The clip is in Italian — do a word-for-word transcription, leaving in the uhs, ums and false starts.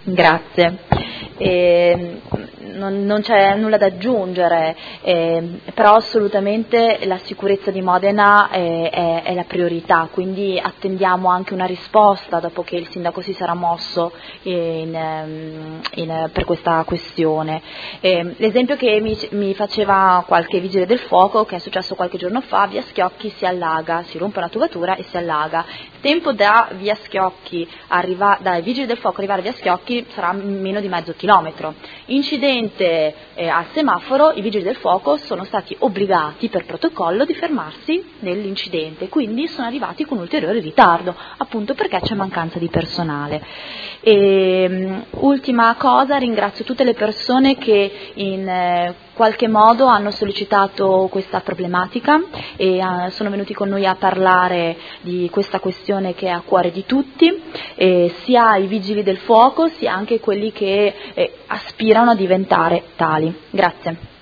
Grazie. Eh, non, non c'è nulla da aggiungere, eh, però assolutamente la sicurezza di Modena è, è, è la priorità, quindi attendiamo anche una risposta dopo che il sindaco si sarà mosso in, in, per questa questione. Eh, l'esempio che mi, mi faceva qualche vigile del fuoco, che è successo qualche giorno fa, via Schiocchi si allaga, si rompe una tubatura e si allaga. Il tempo da via Schiocchi arriva, dai vigili del fuoco arrivare a via Schiocchi sarà meno di mezzo chilometro. Incidente eh, al semaforo, i vigili del fuoco sono stati obbligati per protocollo di fermarsi nell'incidente, quindi sono arrivati con ulteriore ritardo, appunto perché c'è mancanza di personale. E, um, ultima cosa, ringrazio tutte le persone che in eh, qualche modo hanno sollecitato questa problematica e uh, sono venuti con noi a parlare di questa questione che è a cuore di tutti, eh, sia i vigili del fuoco sia anche quelli che eh, aspirano a diventare tali. Grazie.